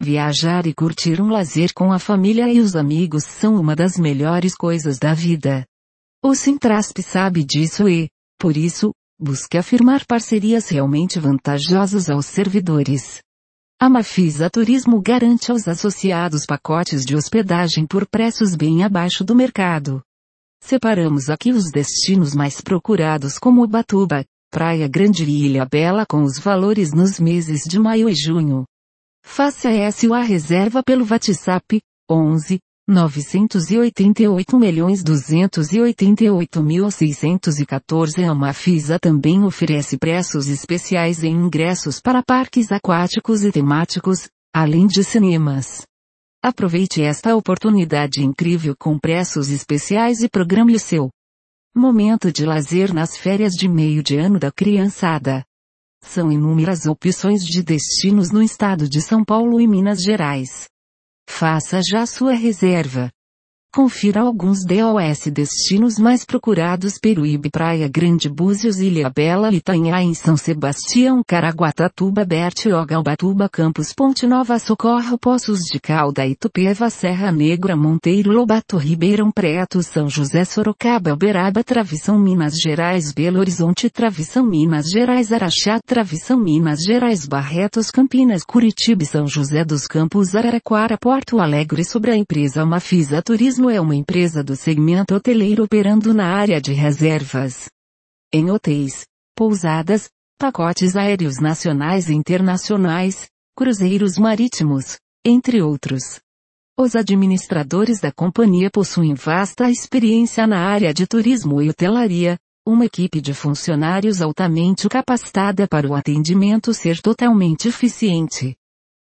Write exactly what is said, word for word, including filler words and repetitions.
Viajar e curtir um lazer com a família e os amigos são uma das melhores coisas da vida. O Sintrasp sabe disso e, por isso, busca firmar parcerias realmente vantajosas aos servidores. A Mafisa Turismo garante aos associados pacotes de hospedagem por preços bem abaixo do mercado. Separamos aqui os destinos mais procurados como Ubatuba, Praia Grande e Ilhabela com os valores nos meses de maio e junho. Faça a sua reserva pelo WhatsApp, onze, novecentos e oitenta e oito milhões duzentos e oitenta e oito mil seiscentos e quatorze. A Mafisa também oferece preços especiais em ingressos para parques aquáticos e temáticos, além de cinemas. Aproveite esta oportunidade incrível com preços especiais e programe o seu momento de lazer nas férias de meio de ano da criançada. São inúmeras opções de destinos no estado de São Paulo e Minas Gerais. Faça já sua reserva. Confira alguns dos destinos mais procurados: Peruíbe, Praia Grande, Búzios, Ilhabela, Itanhaém, São Sebastião, Caraguatatuba, Bertioga, Ubatuba, Campos, Ponte Nova, Socorro, Poços de Calda, Itupeva, Serra Negra, Monteiro, Lobato, Ribeirão Preto, São José, Sorocaba, Uberaba, Travissão, Minas Gerais, Belo Horizonte, Travissão, Minas Gerais, Araxá, Travissão, Minas Gerais, Barretos, Campinas, Curitiba, São José dos Campos, Araraquara, Porto Alegre. Sobre a empresa Mafisa Turismo, é uma empresa do segmento hoteleiro operando na área de reservas em hotéis, pousadas, pacotes aéreos nacionais e internacionais, cruzeiros marítimos, entre outros. Os administradores da companhia possuem vasta experiência na área de turismo e hotelaria, uma equipe de funcionários altamente capacitada para o atendimento ser totalmente eficiente.